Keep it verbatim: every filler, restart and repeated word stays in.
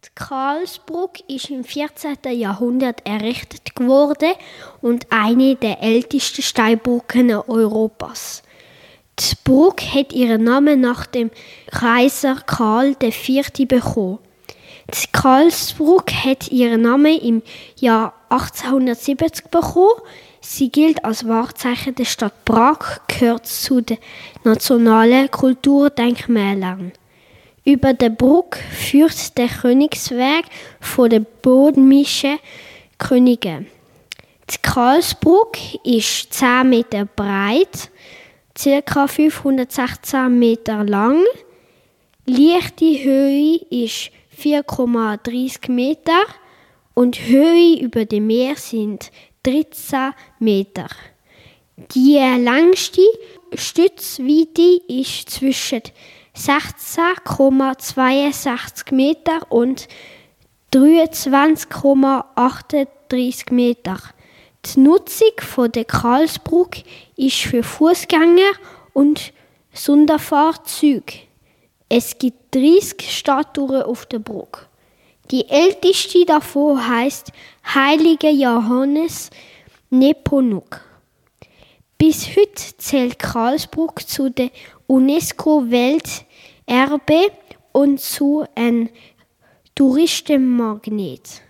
Die Karlsbrücke ist im vierzehnten Jahrhundert errichtet worden und eine der ältesten Steinbrücken Europas. Die Brücke hat ihren Namen nach dem Kaiser Karl der Vierte bekommen. Die Karlsbrücke hat ihren Namen im Jahr achtzehnhundertsiebzig bekommen. Sie gilt als Wahrzeichen der Stadt Prag, gehört zu den nationalen Kulturdenkmälern. Über der Brücke führt der Königsweg von den bodenmischen Königen. Die Karlsbrücke ist zehn Meter breit, ca. fünfhundertsechzehn Meter lang. Leichte Höhe ist vier Komma dreißig Meter und Höhe über dem Meer sind dreizehn Meter. Die längste Stützweite ist zwischen sechzehn Komma zweiundsechzig Meter und dreiundzwanzig Komma achtunddreißig Meter. Die Nutzung von der Karlsbrücke ist für Fußgänger und Sonderfahrzeuge. Es gibt dreißig Statuen auf der Brücke. Die älteste davon heisst Heiliger Johannes Nepomuk. Bis heute zählt Karlsbrücke zu den UNESCO-Welterbe und zu einem Touristenmagnet.